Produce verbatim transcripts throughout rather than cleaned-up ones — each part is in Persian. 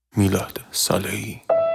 میلاد صالحی.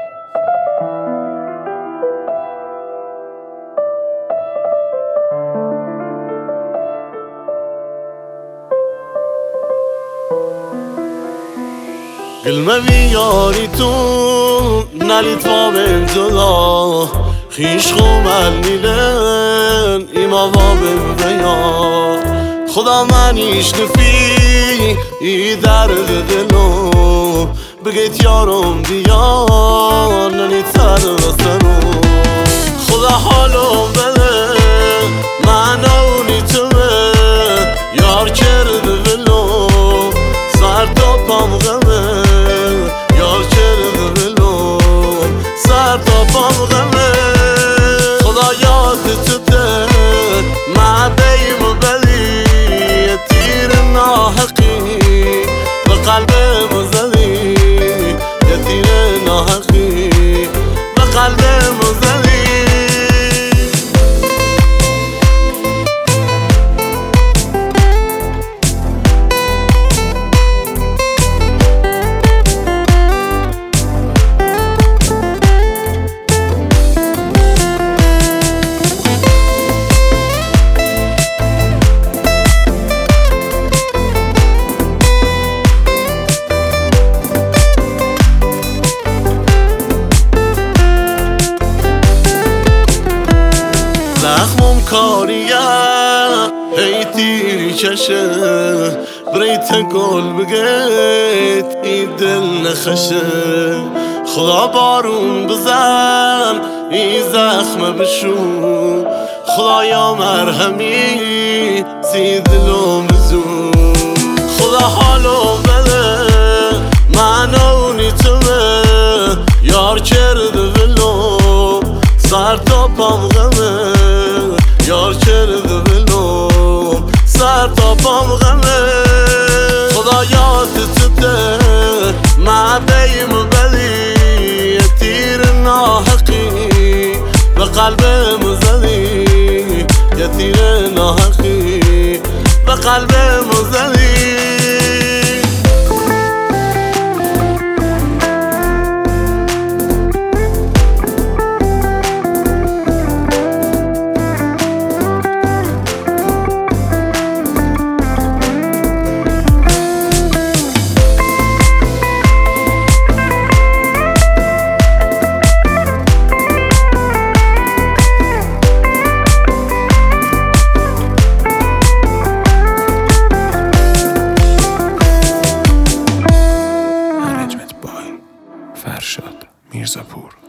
قلما بیاری تو نلیت با بهم جدا خیش خومل میلن ایما با بهم بیا خدا منیش نفی ای درد دلو بگیت یارم بیا نلیت سر بسنو خدا حالو بده من اونی توه یار کرده ولو سر تا پام غمه یار کرده ولو سر تا پام غمه خدا یاد تو ده من بیم و بلی یه تیر ناحقی به قلبم زدی یه تیر ناحقی به قلبم زدی زخمم کاریه هی تیری چشه بریت گل بگیت ای دل نخشه خدا بارون بزن ای زخم بشو خدایا مرهمی سی دلو بزو خدا حالو بده من اونی توه یار کرده ولو سر تا پام غمه یار کرده ولو سر تا پام غمه خدا یاد تو ده من بیم و بلی یه تیر ناحقی به قلبم زدی یه تیر ناحقی به قلبم زدی فرشاد میرزاپور.